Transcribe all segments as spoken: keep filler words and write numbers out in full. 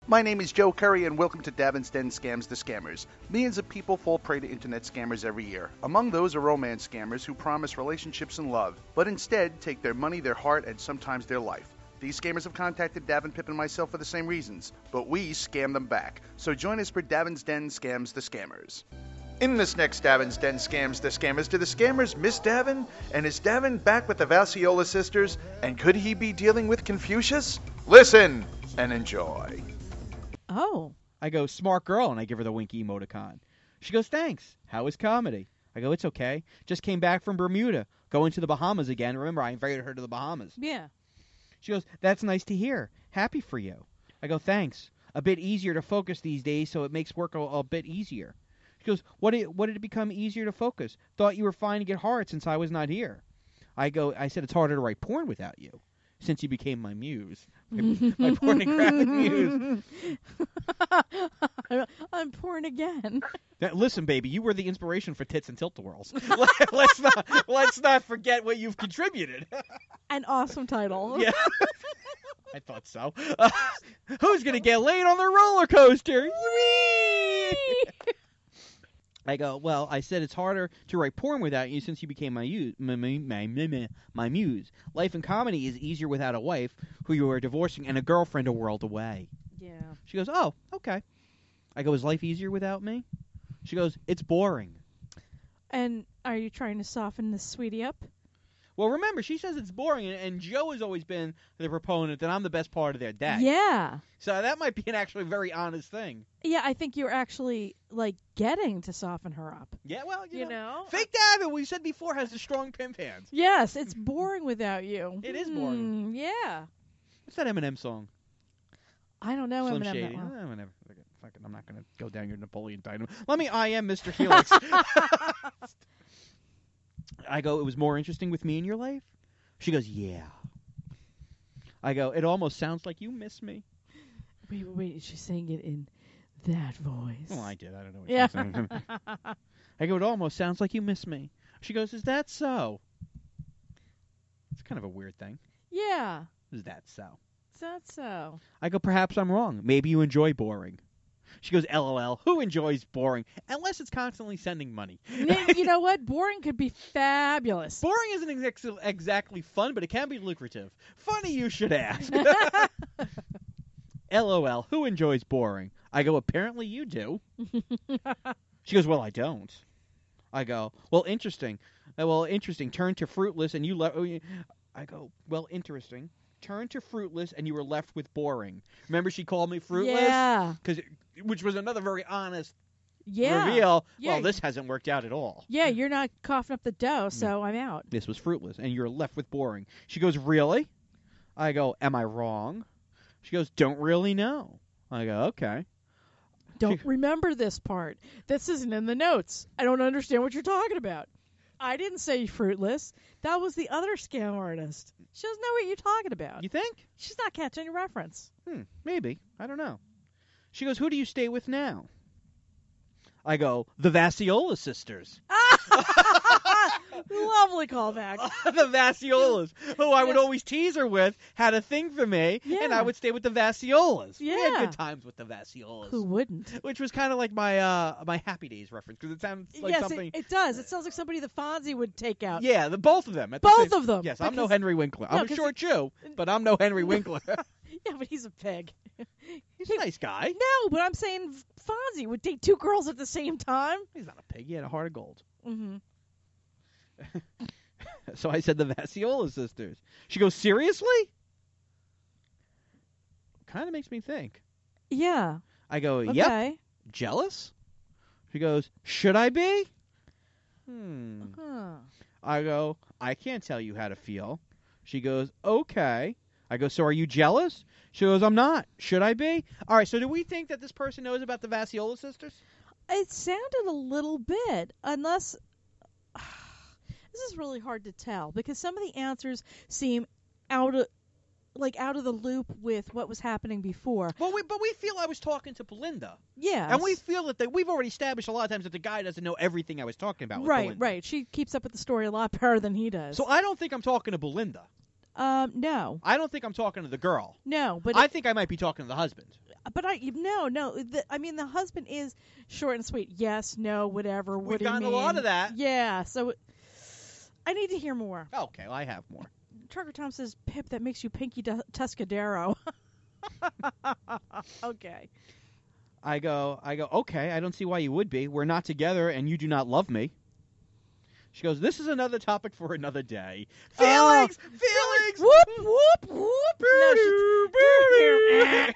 My name is Joe Curry, and welcome to Davin's Den Scams the Scammers. Millions of people fall prey to internet scammers every year. Among those are romance scammers who promise relationships and love, but instead take their money, their heart, and sometimes their life. These scammers have contacted Davin, Pip, and myself for the same reasons, but we scam them back. So join us for Davin's Den Scams the Scammers. In this next Davin's Den Scams the Scammers, do the scammers miss Davin? And is Davin back with the Vassiola sisters? And could he be dealing with Confucius? Listen and enjoy. Oh. I go, smart girl, and I give her the winky emoticon. She goes, thanks. How is comedy? I go, it's okay. Just came back from Bermuda. Going to the Bahamas again. Remember, I invited her to the Bahamas. Yeah. She goes, that's nice to hear. Happy for you. I go, thanks. A bit easier to focus these days, so it makes work a, a bit easier. She goes, what did, what did it become easier to focus? Thought you were finding it hard since I was not here. I go, I said it's harder to write porn without you, since you became my muse. My, my pornographic muse. I'm porn again. Now, listen, baby, you were the inspiration for Tits and Tilt-A-Whirls. let's not let's not forget what you've contributed. An awesome title. Yeah, I thought so. Uh, who's gonna get laid on the roller coaster? Whee! I go, well, I said it's harder to write porn without you since you became my, u- my, my, my, my, my muse. Life in comedy is easier without a wife who you are divorcing and a girlfriend a world away. Yeah. She goes, oh, okay. I go, is life easier without me? She goes, it's boring. And are you trying to soften this sweetie up? Well, remember, she says it's boring, and, and Joe has always been the proponent that I'm the best part of their day. Yeah. So that might be an actually very honest thing. Yeah, I think you're actually, like, getting to soften her up. Yeah, well, you, You know. know? Fake Davin, we said before, has the strong pimp hands. Yes, it's boring without you. It is boring. Mm, yeah. What's that Eminem song? I don't know Slim Eminem Shady. that well. Oh, whatever. Fuck it, I'm not going to go down your Napoleon Dynamite. Let me I am Mister Helix. I go, it was more interesting with me in your life? She goes, yeah. I go, it almost sounds like you miss me. Wait, wait, wait. Is she saying it in that voice? Well, I did. I don't know what Yeah. she's saying. I go, it almost sounds like you miss me. She goes, is that so? It's kind of a weird thing. Yeah. Is that so? Is that so? I go, perhaps I'm wrong. Maybe you enjoy boring. She goes, LOL, who enjoys boring? Unless it's constantly sending money. You know what? Boring could be fabulous. Boring isn't ex- exactly fun, but it can be lucrative. Funny you should ask. LOL, who enjoys boring? I go, apparently you do. She goes, well, I don't. I go, well, interesting. Uh, well, interesting. Turn to fruitless and you left. I go, well, interesting. Turn to fruitless and you were left with boring. Remember she called me fruitless? Yeah. Cause, which was another very honest Yeah. reveal. Yeah. Well, this hasn't worked out at all. Yeah, you're not coughing up the dough, so I'm out. This was fruitless, and you're left with boring. She goes, really? I go, am I wrong? She goes, don't really know. I go, okay. Don't She- remember this part. This isn't in the notes. I don't understand what you're talking about. I didn't say fruitless. That was the other scam artist. She doesn't know what you're talking about. You think? She's not catching your reference. Hmm, maybe. I don't know. She goes, who do you stay with now? I go, the Vassiola sisters. Lovely callback. The Vasiolas, who I would always tease her with, had a thing for me, and Yeah. I would stay with the Vasiolas. We Yeah. had good times with the Vasiolas. Who wouldn't? Which was kind of like my uh, my Happy Days reference, because it sounds like yes, something... it, it does. It sounds like somebody the Fonzie would take out. Yeah, the both of them. At the Both same- of them, Yes, I'm no because- Henry Winkler. No, I'm a 'cause short Jew, but I'm no Henry Winkler. Yeah, but he's a pig. He's a nice guy. No, but I'm saying Fonzie would date two girls at the same time. He's not a pig. He had a heart of gold. Mm-hmm. So I said the Vassiola sisters. She goes, seriously? Kind of makes me think. Yeah. I go, yep. Okay. Jealous? She goes, should I be? Hmm. Huh. I go, I can't tell you how to feel. She goes, okay. I go, so are you jealous? She goes, I'm not. Should I be? All right, so do we think that this person knows about the Vassiola sisters? It sounded a little bit, unless this is really hard to tell because some of the answers seem out of like out of the loop with what was happening before. Well, we, but we feel I was talking to Belinda. Yeah. And we feel that the, we've already established a lot of times that the guy doesn't know everything I was talking about with Right, Belinda. right. She keeps up with the story a lot better than he does. So I don't think I'm talking to Belinda. Um, no, I don't think I'm talking to the girl. no, but I think I might be talking to the husband. but I no no. The, I mean, the husband is short and sweet. Yes, no, whatever. What We've do you gotten a mean? lot of that. Yeah, so I need to hear more. Okay, well, I have more. Trucker Tom says, "Pip, that makes you Pinky Du- Tuscadero." Okay. I go, I go, okay, I don't see why you would be. We're not together and you do not love me. She goes, this is another topic for another day. Oh. Feelings! Feelings! Whoop whoop whoop. No, she's-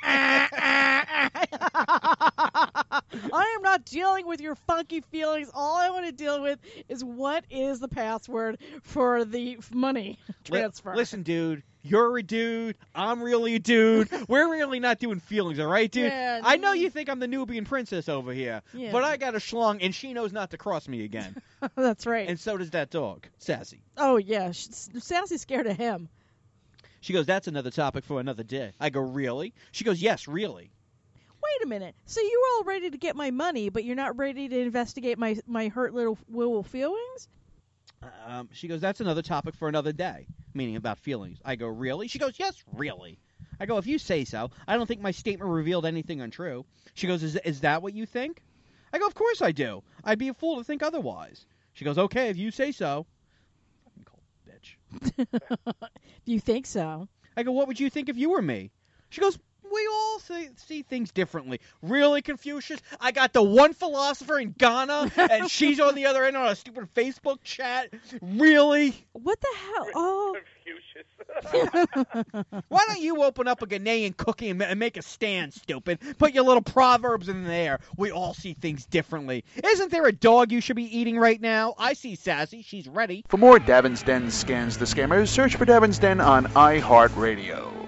I am not dealing with your funky feelings. All I want to deal with is what is the password for the f- money transfer. Li- listen, dude, you're a dude. I'm really a dude. We're really not doing feelings, all right, dude? Yeah, I know mm. you think I'm the Nubian princess over here, Yeah. but I got a schlong, and she knows not to cross me again. That's right. And so does that dog, Sassy. Oh yeah, she's, Sassy's scared of him. She goes, that's another topic for another day. I go, really? She goes, yes, really. Wait a minute. So you were all ready to get my money, but you're not ready to investigate my my hurt little little feelings? Um, she goes, that's another topic for another day, meaning about feelings. I go, really? She goes, yes, really. I go, if you say so. I don't think my statement revealed anything untrue. She goes, is, is that what you think? I go, of course I do. I'd be a fool to think otherwise. She goes, okay, if you say so. Fucking cold bitch. You think so? I go, what would you think if you were me? She goes, we all see, see things differently. Really, Confucius? I got the one philosopher in Ghana, and she's on the other end on a stupid Facebook chat. Really? What the hell? Oh, Confucius. Why don't you open up a Ghanaian cookie and, ma- and make a stand, stupid? Put your little proverbs in there. We all see things differently. Isn't there a dog you should be eating right now? I see Sassy. She's ready. For more Davin's Den Scans the Scammers, search for Davin's Den on iHeartRadio.